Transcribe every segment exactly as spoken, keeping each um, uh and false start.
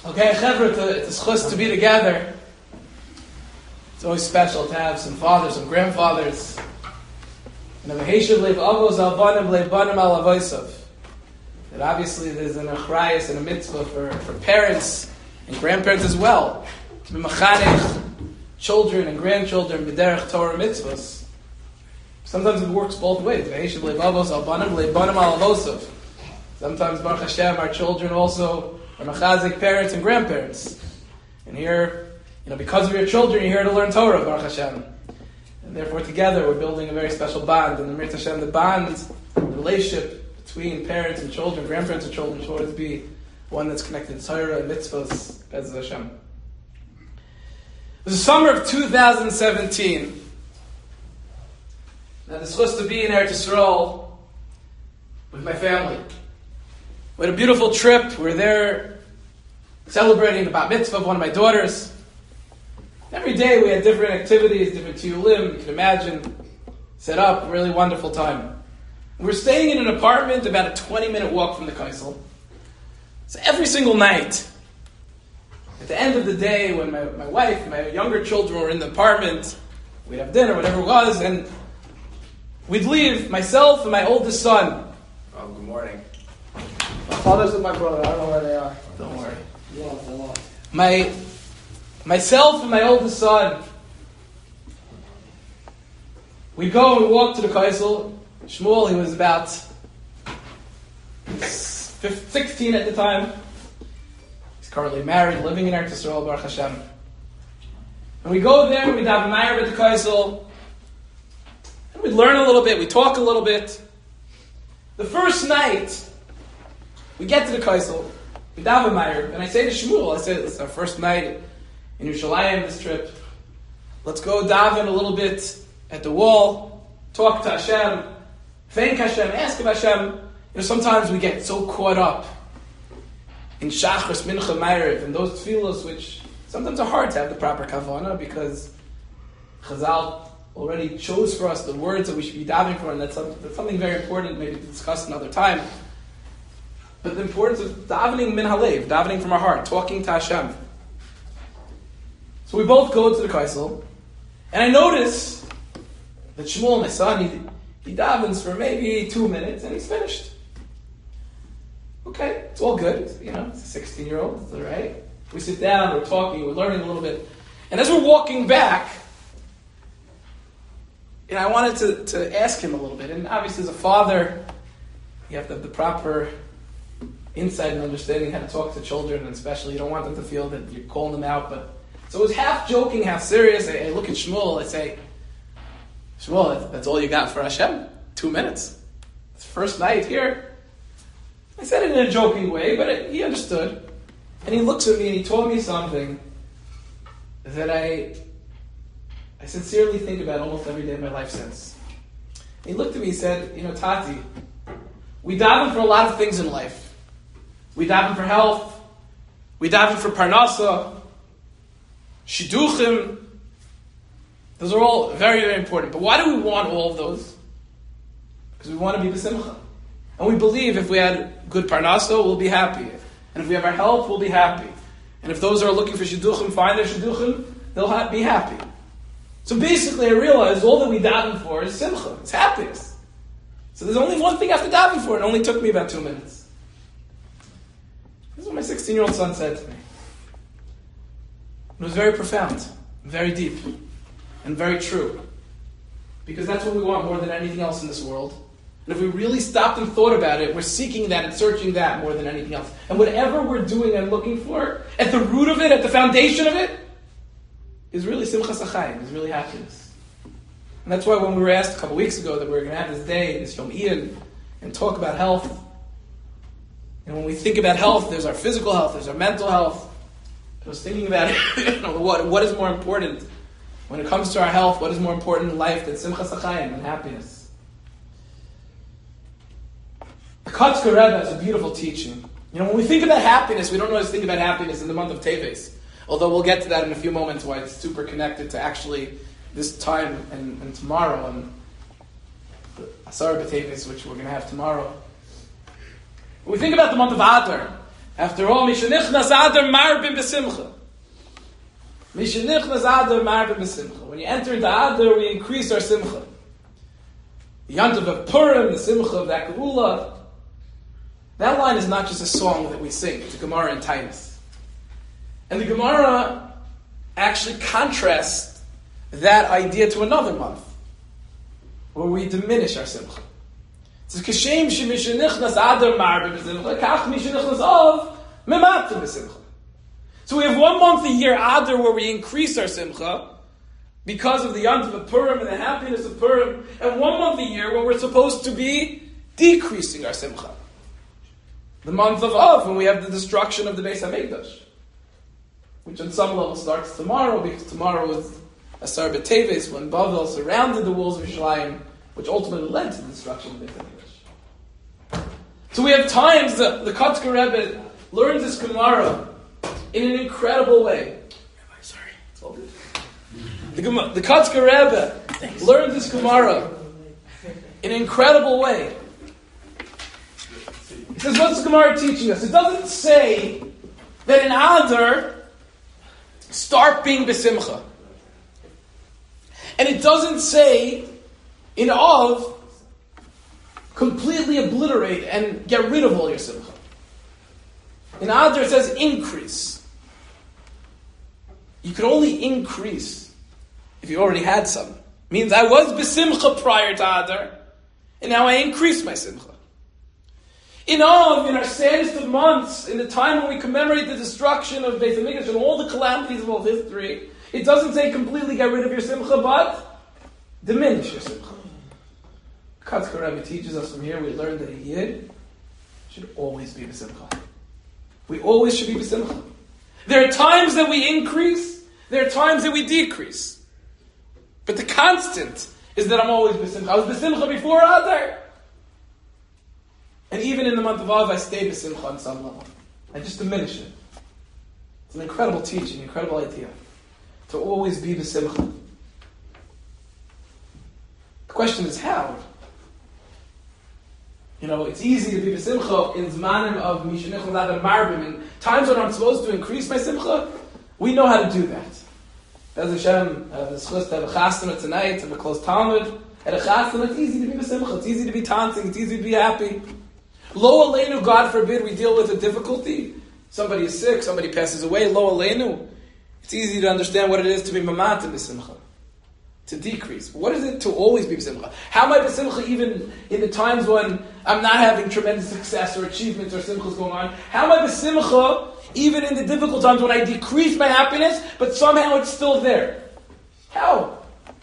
Okay, Chevra, it's a chus to be together. It's always special to have some fathers, some grandfathers. And that obviously there's an achrayus and a mitzvah for, for parents and grandparents as well. To be machanech children and grandchildren b'derech Torah mitzvahs. Sometimes it works both ways. Sometimes Baruch Hashem, our children also are machazik parents and grandparents. And here, you know, because of your children, you're here to learn Torah, Baruch Hashem. And therefore, together, we're building a very special bond. And the Mir Hashem, the bond, the relationship between parents and children, grandparents and children, should always be one that's connected to Torah and mitzvahs, Bez Hashem. It was the summer of two thousand seventeen. Now, this was to be in Eretz Yisrael with my family. We had a beautiful trip. We were there celebrating the bat mitzvah of one of my daughters. Every day we had different activities, different tiyulim, you can imagine, set up, a really wonderful time. We were staying in an apartment about a twenty-minute walk from the Kaisel. So every single night, at the end of the day, when my, my wife and my younger children were in the apartment, we'd have dinner, whatever it was, and we'd leave, myself and my oldest son. Oh, good morning. My father's with my brother. I don't know where they are. Don't worry. Yeah, My, myself and my oldest son, we'd go and walk to the Kaisel. Shmuel, he was about sixteen at the time. He's currently married, living in Eretz Yisrael, Baruch Hashem. And we go there, we'd have a Meir at the Kaisel, and we'd learn a little bit, we'd talk a little bit. The first night, we get to the Kaisel, we daven Meir, and I say to Shmuel, I say, it's our first night in Yerushalayim, this trip. Let's go daven a little bit at the wall, talk to Hashem, thank Hashem, ask of Hashem. You know, sometimes we get so caught up in Shachris, Mincha, Meir, and those tefillos, which sometimes are hard to have the proper kavanah, because Chazal already chose for us the words that we should be davening for, and that's something, that's something very important, maybe to discuss another time. But the importance of davening min halev, davening from our heart, talking to Hashem. So we both go to the Kaisel, and I notice that Shmuel, my son, he, he davens for maybe two minutes, and he's finished. Okay, it's all good. You know, it's a sixteen-year-old, it's all right. We sit down, we're talking, we're learning a little bit. And as we're walking back, you know, I wanted to, to ask him a little bit. And obviously, as a father, you have to have the proper insight and understanding how to talk to children, and especially you don't want them to feel that you're calling them out. But so it was half joking, half serious. I, I look at Shmuel, I say, Shmuel, that's, that's all you got for Hashem? Two minutes? It's first night here. I said it in a joking way, but it, he understood. And he looks at me and he told me something that I I sincerely think about almost every day of my life since. And he looked at me and said, you know, Tati, we daven for a lot of things in life. We daven for health. We daven for parnasa, shidduchim. Those are all very, very important. But why do we want all of those? Because we want to be b'simcha. And we believe if we had good parnasa, we'll be happy. And if we have our health, we'll be happy. And if those are looking for shidduchim find their shidduchim, they'll ha- be happy. So basically, I realized all that we daven for is simcha. It's happiness. So there's only one thing I have to daven for. It only took me about two minutes. This is what my sixteen-year-old son said to me. It was very profound, very deep, and very true. Because that's what we want more than anything else in this world. And if we really stopped and thought about it, we're seeking that and searching that more than anything else. And whatever we're doing and looking for, at the root of it, at the foundation of it, is really simchas achayim, is really happiness. And that's why when we were asked a couple weeks ago that we were going to have this day, this Yom Ian, and talk about health, and when we think about health, there's our physical health, there's our mental health. I was thinking about you know, what, what is more important when it comes to our health, what is more important in life than simchas achayim and happiness? The Kotzker Rebbe has a beautiful teaching. You know, when we think about happiness, we don't always think about happiness in the month of Teves. Although we'll get to that in a few moments, why it's super connected to actually this time and, and tomorrow and the Asar B'Teves, which we're going to have tomorrow. When we think about the month of Adar, After all, Mishanichnas Adar Marbim B'Simcha. Mishanichnas Adar Marbim B'Simcha. When you enter into Adar, we increase our Simcha. The Yantav of Purim, the Simcha of that Geula. That line is not just a song that we sing. It's a Gemara in Tainus. And the Gemara actually contrasts that idea to another month, where we diminish our Simcha. It says, Kashem shemishanichnas adar marbim b'simcha, kach mishanichnas of mematim b'simcha. So we have one month a year, Adar, where we increase our Simcha, because of the Yantav of Purim and the happiness of Purim, and one month a year where we're supposed to be decreasing our Simcha. The month of Av, when we have the destruction of the Beis HaMikdash, which on some level starts tomorrow, because tomorrow is Asar B'Teves, when Bavel surrounded the walls of Yerushalayim, which ultimately led to the destruction of the Beis HaMikdash. So we have times that the Kotzker Rebbe learns this Gemara in an incredible way. Sorry, it's all good. The, the Kotzker Rebbe Thanks. learns this Gemara in an incredible way. He says, what's the Gemara teaching us? It doesn't say that in Adar, start being besimcha. And it doesn't say in Av, completely obliterate and get rid of all your simcha. In Adar it says increase. You can only increase if you already had some. Means I was besimcha prior to Adar, and now I increase my simcha. In Av, in our saddest of months, in the time when we commemorate the destruction of Beis HaMikdash and all the calamities of all history, it doesn't say completely get rid of your simcha, but diminish your simcha. Kotzker Rebbe teaches us from here, we learn that a Yid should always be b'simcha. We always should be b'simcha. There are times that we increase, there are times that we decrease. But the constant is that I'm always b'simcha. I was b'simcha before Adar. And even in the month of Av, I stay b'simcha on some level. I just diminish it. It's an incredible teaching, incredible idea. To always be b'simcha. The question is how? You know, it's easy to be b'simcha in zmanim of mishanichnas adar marbim. In times when I'm supposed to increase my simcha, we know how to do that. As Hashem, I have the schus to have a chasana tonight, have a close Talmud. At a chasana, it's easy to be b'simcha. It's easy to be taunting. It's easy to be happy. Lo aleinu, God forbid, we deal with a difficulty. Somebody is sick, somebody passes away. Lo aleinu. It's easy to understand what it is to be mamat in b'simcha. To decrease. What is it to always be b'simcha? How am I b'simcha even in the times when I'm not having tremendous success or achievements or simchas going on? How am I b'simcha even in the difficult times when I decrease my happiness, but somehow it's still there? How?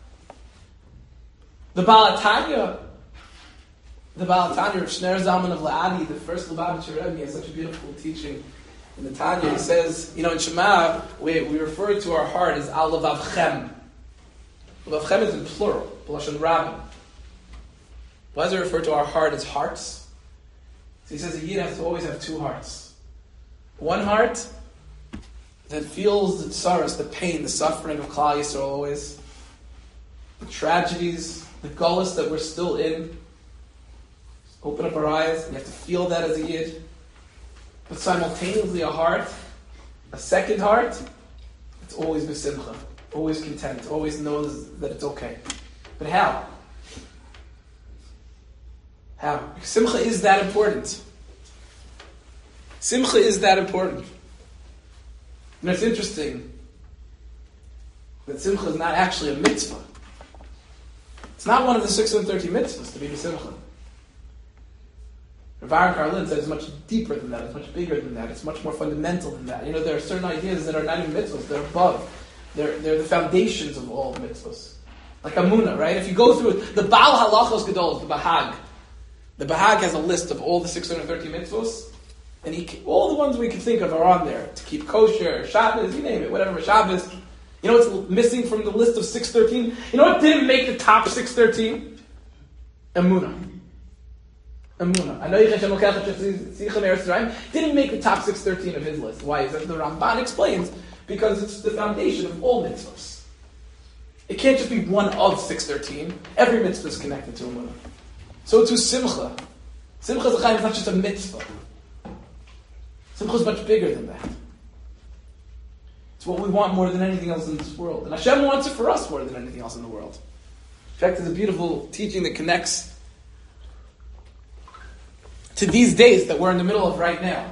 The Baal HaTanya, the Baal HaTanya of Shner Zalman of La'adi, the first Lubavitcher Rebbe, he has such a beautiful teaching in the Tanya. He says, you know, in Shema, we, we refer to our heart as Al Levavchem. Levavchem is in plural, B'lashon Rabbim. Why does it refer to our heart as hearts? So he says a Yid has to always have two hearts. One heart that feels the tsaras, the pain, the suffering of Klal Yisrael always, the tragedies, the gullus that we're still in. Open up our eyes, and you have to feel that as a Yid. But simultaneously a heart, a second heart, it's always b'simcha, always content, always knows that it's okay. But how? How? Because simcha is that important. Simcha is that important. And it's interesting that simcha is not actually a mitzvah. It's not one of the six hundred thirty mitzvahs to be b'simcha. Rav Aaron Karlin said it's much deeper than that, it's much bigger than that, it's much more fundamental than that. You know, there are certain ideas that are not even mitzvahs, they're above. They're, they're the foundations of all mitzvahs. Like Amunah, right? If you go through it, the Baal Halachos Gedol, the Bahag. The Bahag has a list of all the six hundred thirty mitzvahs, and he, all the ones we can think of are on there. To keep kosher, Shabbos, you name it, whatever, Shabbos. You know what's missing from the list of six thirteen? You know what didn't make the top six thirteen? Amunah. Amunah. I know Yecheshem Lokech Tzichem Eretz Yisrael didn't make the top six thirteen of his list. Why? As the Ramban explains, because it's the foundation of all mitzvahs. It can't just be one of six thirteen. Every mitzvah is connected to Amunah. So to Simcha. Simcha Zechayim is not just a mitzvah. Simcha is much bigger than that. It's what we want more than anything else in this world. And Hashem wants it for us more than anything else in the world. In fact, there's a beautiful teaching that connects to these days that we're in the middle of right now.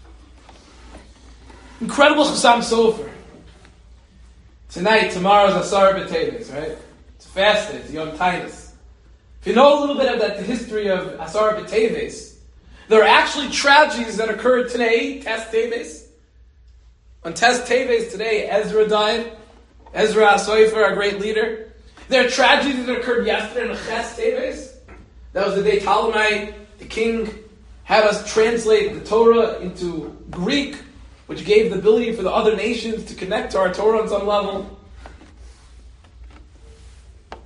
Incredible Chassam Sofer. Tonight, tomorrow's Asar B'Teves, right? It's a fast day, it's Yom Tainus. If you know a little bit about the history of Asar B'Teves, there are actually tragedies that occurred today, Tes Teves. On Tes Teves today, Ezra died. Ezra HaSofer, our great leader. There are tragedies that occurred yesterday on Ches Teves. That was the day Ptolemy, the king, had us translate the Torah into Greek, which gave the ability for the other nations to connect to our Torah on some level. It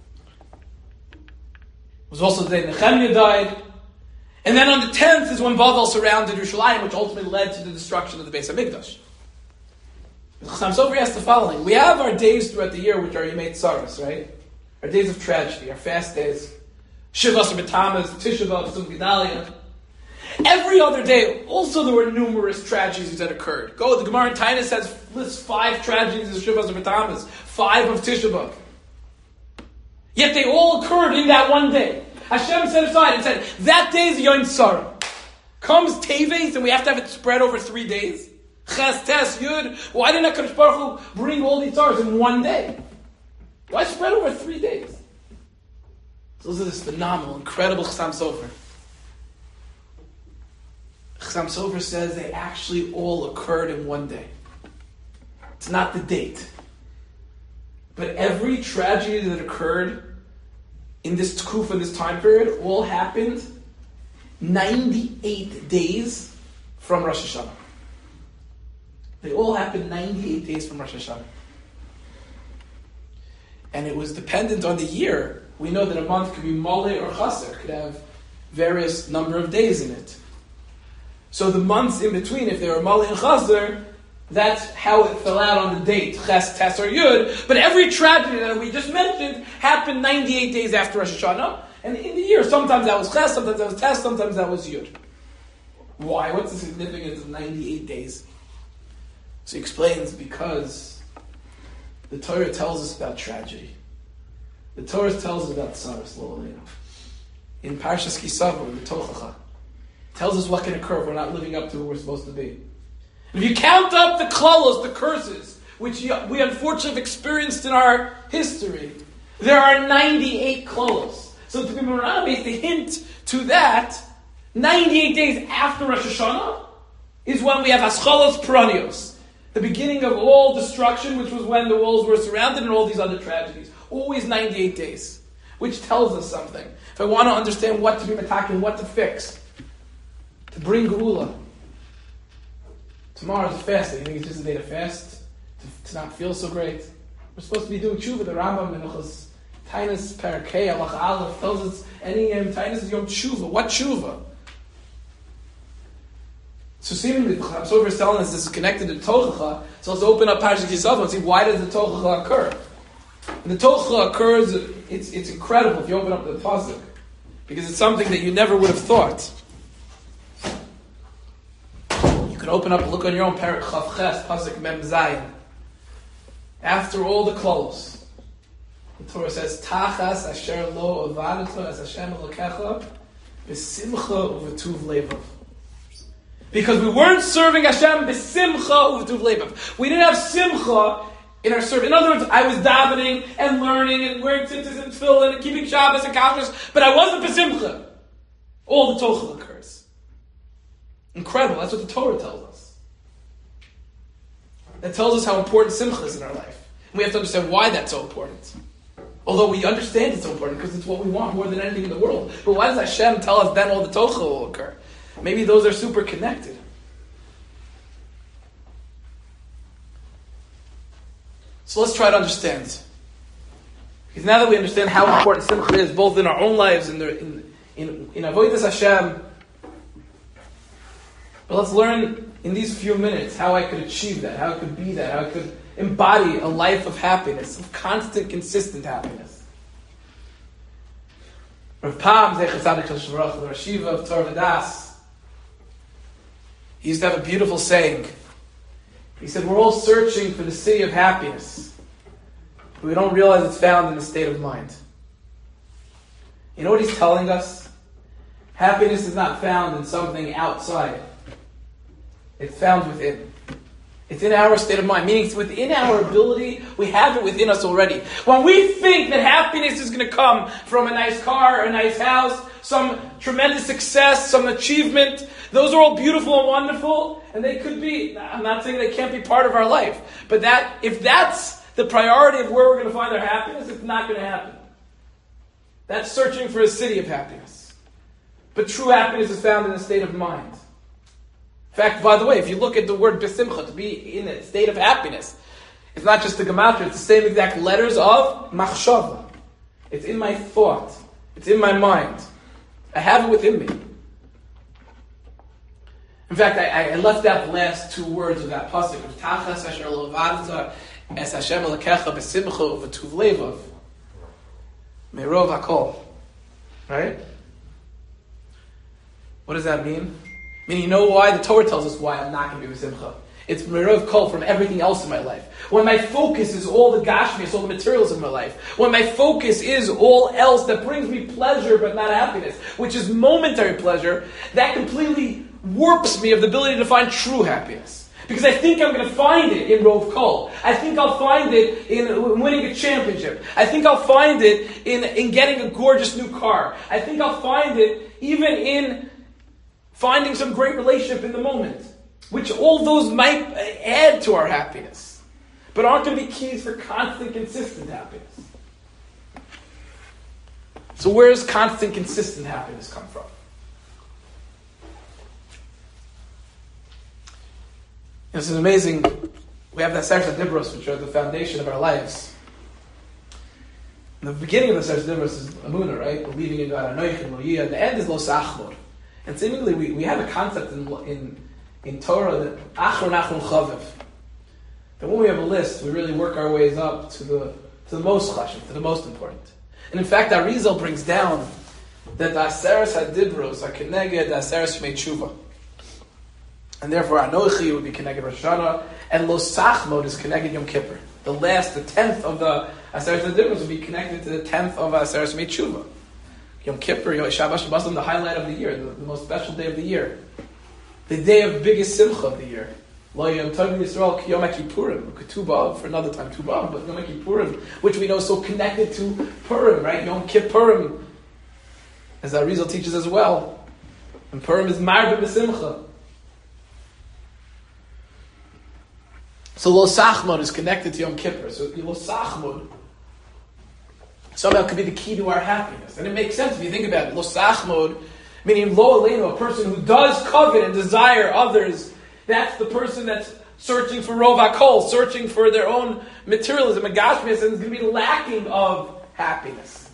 was also the day Nehemiah died. And then on the tenth is when Bavel surrounded Yerushalayim, which ultimately led to the destruction of the Beis HaMikdash. Chassam Sofer asks the following. We have our days throughout the year, which are Yemei Tzaros, right? Our days of tragedy, our fast days. Shiva Asar B'Tammuz, Tisha B'Av, Tzum Gedalia. Every other day, also there were numerous tragedies that occurred. Go, the Gemara in Tainus has lists five tragedies of Shiva Asar B'Tammuz, five of Tisha B'Av. Yet they all occurred in that one day. Hashem set aside and said, that day is Yom Tzara. Comes Teves, and we have to have it spread over three days. Ches, Tes, Yud. Why didn't HaKadosh Baruch Hu bring all these stars in one day? Why spread over three days? So this is this phenomenal, incredible Chassam Sofer. Chassam Sofer says they actually all occurred in one day. It's not the date. But every tragedy that occurred in this Tkufa, this time period, all happened ninety-eight days from Rosh Hashanah. They all happened ninety-eight days from Rosh Hashanah. And it was dependent on the year. We know that a month could be Maleh or Chaser, could have various number of days in it. So the months in between, if they were Maleh and Chaser, that's how it fell out on the date, Ches, Tes, or Yud. But every tragedy that we just mentioned happened ninety-eight days after Rosh Hashanah. And in the year, sometimes that was Ches, sometimes that was Tes, sometimes that was Yud. Why? What's the significance of ninety-eight days? So he explains, because the Torah tells us about tragedy. The Torah tells us about Tzaros, Lo Aleinu. In Parshas Kisavo, the Tochacha, tells us what can occur if we're not living up to who we're supposed to be. If you count up the klalos, the curses, which we unfortunately have experienced in our history, there are ninety-eight klalos. So to be Meramis, the hint to that, ninety-eight days after Rosh Hashanah is when we have Aschalos Peranios, the beginning of all destruction, which was when the walls were surrounded and all these other tragedies. Always ninety-eight days, which tells us something. If I want to understand what to be metakin, what to fix, to bring Geula. Tomorrow's a fast day. You think it's just a day to fast? To, to not feel so great? We're supposed to be doing tshuva. The Rambam in Hilchos Tainus Parakei Alach Aleph tells us any Yom Tainus is Yom Tshuva. What tshuva? So seemingly, the Chassam Sofer is telling us this is connected to Tochacha. So let's open up Parshas Kisavo and see, why does the Tochacha occur? And the Tochacha occurs, it's, it's incredible if you open up the Pasuk, because it's something that you never would have thought. You could open up and look on your own Parak Chav Ches, Pasuk Mem Zayin. After all the close, the Torah says, Tachas asher lo avadato as Hashem elokecha b'simcha u'v'tuv levav. Because we weren't serving Hashem b'simcha u'v'tuv levav. We didn't have simcha in our service. In other words, I was davening and learning and wearing tzitzis and tefillin and keeping Shabbos and kashrus, but I wasn't b'simcha. All the tochel occurs. Incredible. That's what the Torah tells us. That tells us how important simcha is in our life. And we have to understand why that's so important. Although we understand it's so important because it's what we want more than anything in the world. But why does Hashem tell us then all the tochel will occur? Maybe those are super connected. So let's try to understand. Because now that we understand how important simcha is, both in our own lives and in in in avodas Hashem, but let's learn in these few minutes how I could achieve that, how I could be that, how I could embody a life of happiness, of constant, consistent happiness. Rav Pam, Zecher Tzadik Shel Baruch, the Rashiva of Torah V'das, He used to have a beautiful saying. He said, we're all searching for the city of happiness, but we don't realize it's found in the state of mind. You know what he's telling us? Happiness is not found in something outside. It's found within. It's in our state of mind, meaning it's within our ability. We have it within us already. When we think that happiness is going to come from a nice car, a nice house, some tremendous success, some achievement, those are all beautiful and wonderful, and they could be. I'm not saying they can't be part of our life, but that if that's the priority of where we're going to find our happiness, it's not going to happen. That's searching for a city of happiness. But true happiness is found in a state of mind. In fact, by the way, if you look at the word besimcha, to be in a state of happiness, it's not just the gematria, it's the same exact letters of machshava. It's in my thought. It's in my mind. I have it within me. In fact, I, I left out the last two words of that pasuk. Tachas asher lo v'adta es Hashem elekecha besimcha u'v'tuv levav merov hakol. Right? What does that mean? I mean, you know why? The Torah tells us why I'm not going to be with Simcha. It's merov kol from everything else in my life. When my focus is all the gashmias, all the materials in my life. When my focus is all else that brings me pleasure but not happiness, which is momentary pleasure, that completely warps me of the ability to find true happiness. Because I think I'm going to find it in rov kol. I think I'll find it in winning a championship. I think I'll find it in, in getting a gorgeous new car. I think I'll find it even in finding some great relationship in the moment, which all those might add to our happiness, but aren't going to be keys for constant, consistent happiness. So where does constant, consistent happiness come from? This is amazing. We have the Aseres HaDibros, which are the foundation of our lives. The beginning of the Aseres HaDibros is Amunah, right? Believing in God. Anoich and Loyia. And the end is Lo Sachmor. And seemingly, we, we have a concept in, in, in Torah that Achron Achron Chaviv. That when we have a list, we really work our ways up to the to the most chashiv, to the most important. And in fact, Arizal brings down that the Aseres HaDibros are connected the Aseres Shmei Tshuva. And therefore, Anochi would be connected Rosh Hashanah, and Lo Sachmod is connected Yom Kippur. The last, the tenth of the Aseres HaDibros would be connected to the tenth of Aseres Shmei Tshuva. Yom Kippur, Shabbat Shabbat, the highlight of the year, the, the most special day of the year. The day of biggest simcha of the year. Lo Yom Tov Yisrael Ki Yom HaKippurim, Ketubah, for another time, Tubah, but Yom HaKippurim, which we know is so connected to Purim, right? Yom Kippurim, as Arizal teaches as well. And Purim is Marbe B'Simcha. So Lo Sachmod is connected to Yom Kippur. So Lo Sachmod somehow could be the key to our happiness. And it makes sense if you think about it. Lo Sachmod, meaning Lo Aleinu, a person who does covet and desire others, that's the person that's searching for Rov HaKol, searching for their own materialism and gashmias, and is going to be lacking of happiness.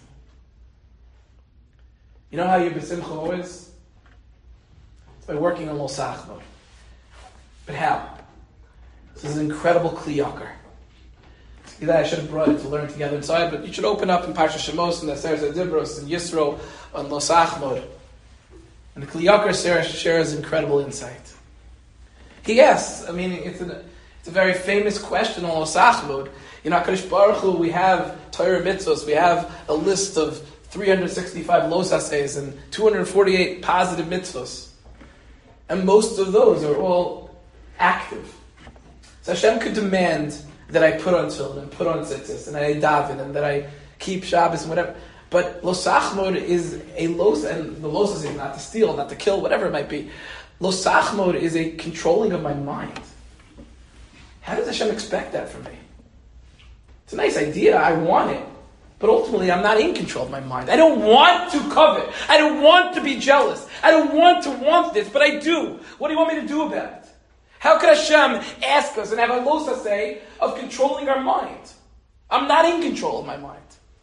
You know how your besimcha is? It's by working on Lo Sachmod. But how? This is an incredible Kli Yakar. I should have brought it to learn together inside, but you should open up in Parsha Shemos and the Aseres HaDibros and Yisro on Lo Sachmod. And the Kli Yakar shares incredible insight. He asks, I mean, it's, an, it's a very famous question on Lo Sachmod. You know, HaKadosh Baruch Hu, we have Torah mitzvos, we have a list of three hundred sixty-five los assays and two hundred forty-eight positive mitzvos. And most of those are all active. So Hashem could demand that I put on tefillin and put on tzitzis and I daven and that I keep Shabbos and whatever. But Lo Sachmod is a los, and the los is not to steal, not to kill, whatever it might be. Lo Sachmod is a controlling of my mind. How does Hashem expect that from me? It's a nice idea, I want it. But ultimately, I'm not in control of my mind. I don't want to covet. I don't want to be jealous. I don't want to want this, but I do. What do you want me to do about it? How could Hashem ask us and have a losa say of controlling our mind? I'm not in control of my mind.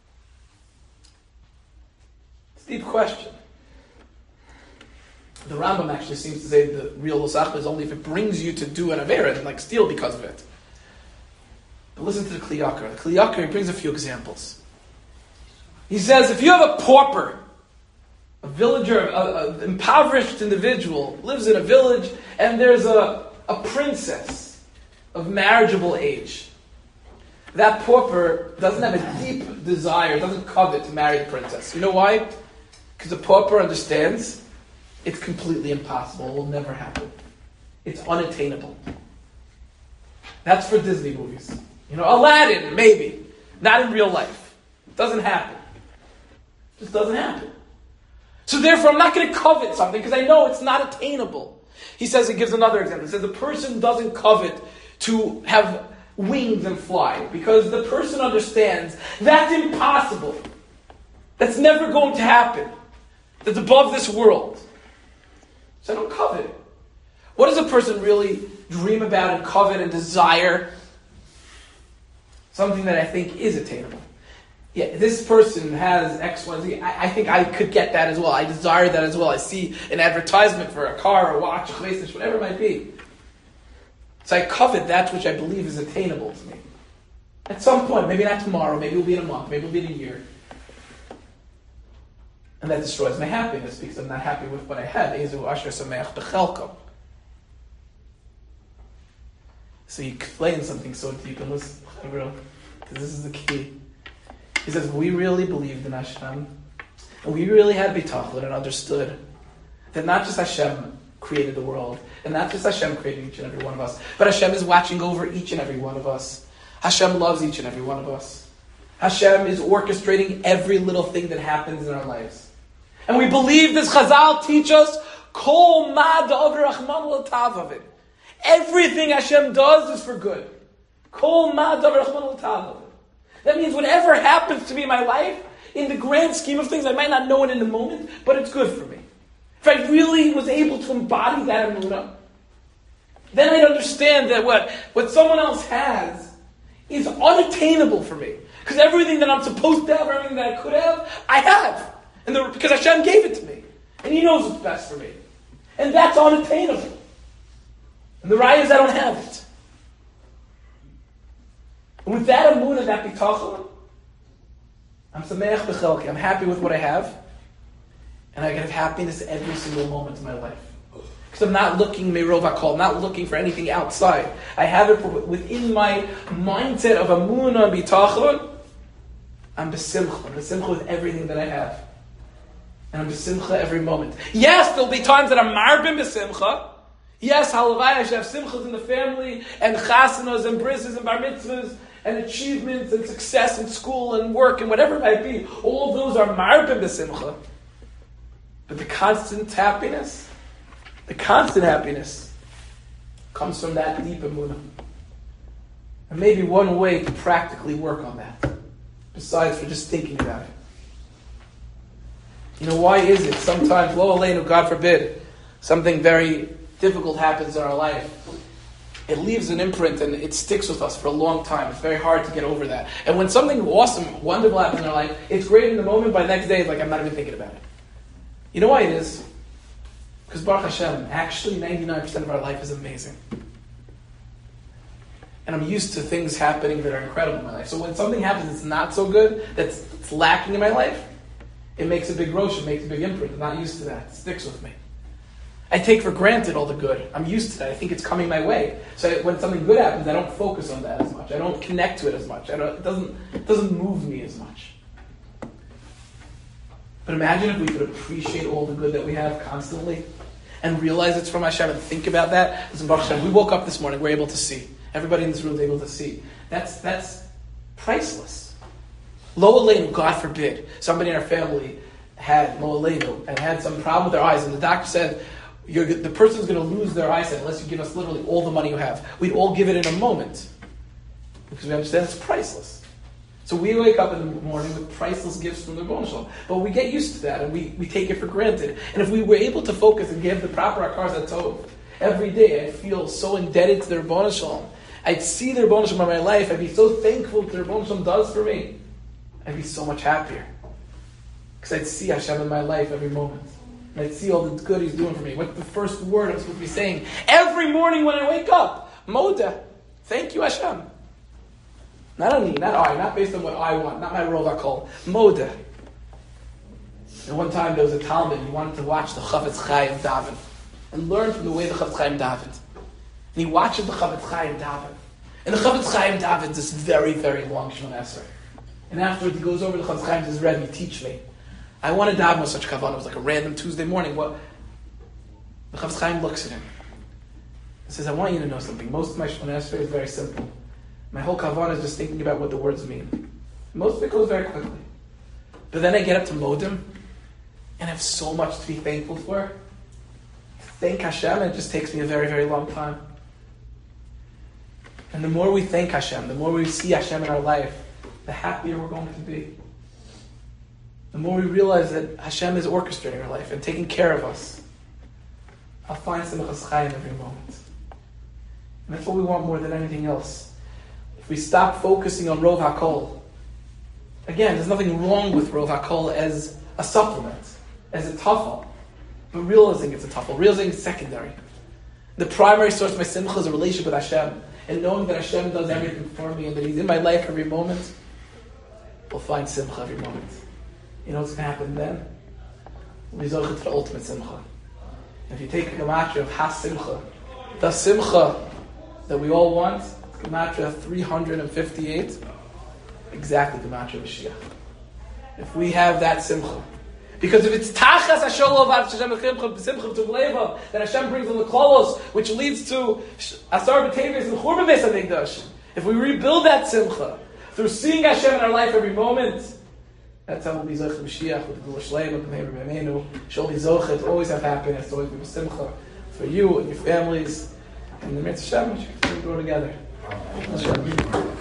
It's a deep question. The Rambam actually seems to say the real losachma is only if it brings you to do an avera and like steal because of it. But listen to the Kli Yakar. The Kli Yakar, he brings a few examples. He says, if you have a pauper, a villager, an impoverished individual, lives in a village, and there's a, a princess of marriageable age. That pauper doesn't have a deep desire, doesn't covet to marry the princess. You know why? Because the pauper understands it's completely impossible. It will never happen. It's unattainable. That's for Disney movies. You know, Aladdin, maybe. Not in real life. It doesn't happen. It just doesn't happen. So therefore, I'm not going to covet something because I know it's not attainable. He says, he gives another example. He says, the person doesn't covet to have wings and fly because the person understands that's impossible. That's never going to happen. That's above this world. So I don't covet it. What does a person really dream about and covet and desire? Something that I think is attainable. Yeah, this person has X, Y, Z. I, I think I could get that as well. I desire that as well. I see an advertisement for a car, a watch, a chesed, whatever it might be. So I covet that which I believe is attainable to me. At some point, maybe not tomorrow, maybe it'll be in a month, maybe it'll be in a year. And that destroys my happiness because I'm not happy with what I have. So he explains something so deep and listen, because this is the key. He says, we really believed in Hashem, and we really had bitachon and understood that not just Hashem created the world, and not just Hashem created each and every one of us, but Hashem is watching over each and every one of us. Hashem loves each and every one of us. Hashem is orchestrating every little thing that happens in our lives. And we believe this Chazal teach us, Kol ma da'av rachman l'tavav. Everything Hashem does is for good. Kol ma da'av rachman l'tavav. That means whatever happens to me in my life, in the grand scheme of things, I might not know it in the moment, but it's good for me. If I really was able to embody that emunah, then I'd understand that what, what someone else has is unattainable for me. Because everything that I'm supposed to have, everything that I could have, I have. And the, because Hashem gave it to me. And He knows what's best for me. And that's unattainable. And the raya is I don't have it. And with that emunah, that bitachon, I'm sameach b'chelki. I'm happy with what I have. And I can have happiness every single moment of my life. Because I'm not looking, meirov hakol, I'm not looking for anything outside. I have it within my mindset of emunah and bitachon. I'm b'simcha. I'm b'simcha with everything that I have. And I'm b'simcha every moment. Yes, there'll be times that I'm marbim b'simcha. Yes, halavai, I should have simchas in the family, and chasanas, and brises, and bar mitzvahs, and achievements, and success in school, and work, and whatever it might be. All of those are marbim b'simcha. But the constant happiness, the constant happiness, comes from that deep emunah. And maybe one way to practically work on that, besides for just thinking about it. You know, why is it sometimes, lo aleinu, God forbid, something very difficult happens in our life. It leaves an imprint and it sticks with us for a long time. It's very hard to get over that. And when something awesome, wonderful happens in our life, it's great in the moment, by the next day it's like, I'm not even thinking about it. You know why it is? Because Baruch Hashem, actually ninety-nine percent of our life is amazing. And I'm used to things happening that are incredible in my life. So when something happens that's not so good, that's it's lacking in my life, it makes a big rosh, it makes a big imprint. I'm not used to that. It sticks with me. I take for granted all the good. I'm used to that. I think it's coming my way. So when something good happens, I don't focus on that as much. I don't connect to it as much. I don't, it doesn't it doesn't move me as much. But imagine if we could appreciate all the good that we have constantly and realize it's from Hashem and think about that. Listen, Baruch Hashem, we woke up this morning, we're able to see. Everybody in this room is able to see. That's that's priceless. Lo aleinu, God forbid, somebody in our family had lo aleinu and had some problem with their eyes, and the doctor said, You're, the person's going to lose their eyesight unless you give us literally all the money you have. We'd all give it in a moment. Because we understand it's priceless. So we wake up in the morning with priceless gifts from the Rebbeinu Shalom. But we get used to that and we, we take it for granted. And if we were able to focus and give the proper Akar Zatov every day, I'd feel so indebted to the Rebbeinu Shalom. I'd see the Rebbeinu Shalom in my life. I'd be so thankful for what the Rebbeinu Shalom does for me. I'd be so much happier. Because I'd see Hashem in my life every moment. And I'd see all the good He's doing for me. What's the first word I'm supposed to be saying? Every morning when I wake up, Moda. Thank you, Hashem. Not on me, not I, not based on what I want, not my role I call. Moda. And one time there was a Talmud, he wanted to watch the Chafetz Chaim daven and learn from the way the Chafetz Chaim davened. And he watched the Chafetz Chaim daven. And the Chafetz Chaim davened this very, very long Shemona Esrei. And afterwards he goes over to the Chafetz Chaim and says, Rebbe, teach me. I want to daven with such kavanah. It was like a random Tuesday morning. What? The Chafetz Chaim looks at him and says, I want you to know something. Most of my Shemona Esrei is very simple. My whole kavanah is just thinking about what the words mean. Most of it goes very quickly. But then I get up to Modim, and I have so much to be thankful for. Thank Hashem, and it just takes me a very, very long time. And the more we thank Hashem, the more we see Hashem in our life, the happier we're going to be. The more we realize that Hashem is orchestrating our life and taking care of us. I'll find Simchas Chaim every moment. And that's what we want more than anything else. If we stop focusing on Rov HaKol, again, there's nothing wrong with Rov HaKol as a supplement, as a tafel, but realizing it's a tafel, realizing it's secondary. The primary source of my simcha is a relationship with Hashem, and knowing that Hashem does everything for me and that He's in my life every moment, we'll find simcha every moment. You know what's going to happen then? We'll be zocheh to the ultimate simcha. And if you take a gematria of has simcha, the simcha that we all want, gematria three hundred fifty-eight, exactly gematria of Mashiach. If we have that simcha, because if it's tachas hashol of Hashem simcha tuvleva that Hashem brings on the kolos, which leads to asar b'teves and churban beis hamikdash, if we rebuild that simcha through seeing Hashem in our life every moment, that's how we'll be zocheh Mashiach with the Gula Shleima, B'meir B'meinu. She'll be zocheh to always have happiness, to always be simcha for you and your families, and the Mitzvah Hashem, we should grow together.